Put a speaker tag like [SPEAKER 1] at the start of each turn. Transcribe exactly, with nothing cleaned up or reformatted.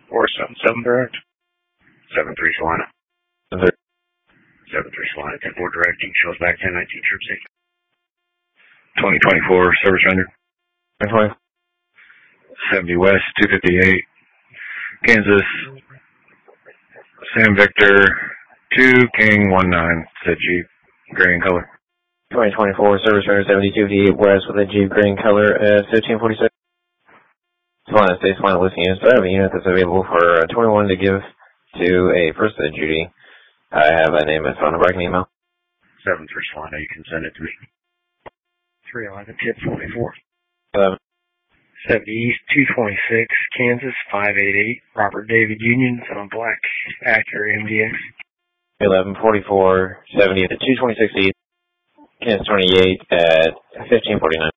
[SPEAKER 1] four seven seven, direct. seven three Solana. seven three Solana, ten four direct, shows back ten nineteen, trip safe.
[SPEAKER 2] twenty twenty-four, service rendered.
[SPEAKER 3] twenty.
[SPEAKER 2] seventy West, two fifty-eight, Kansas, Sam Victor, two King one nine, said Jeep, gray in color.
[SPEAKER 3] twenty twenty-four, service rendered seventy-two fifty-eight West with a Jeep gray in color at fifteen forty-six. Solana State Solana listing units. I have a unit that's available for uh, twenty-one to give to a person of duty. I have a name and phone number I can email.
[SPEAKER 1] seven three Solana, you can send it to me. three eleven, tip forty-four.
[SPEAKER 3] eleven.
[SPEAKER 1] seventy East, two twenty-six, Kansas, five eighty-eight, Robert David Union, on black, Acura M D X.
[SPEAKER 3] eleven forty-four, seventy at two twenty-six East, Kansas twenty-eight at fifteen forty-nine.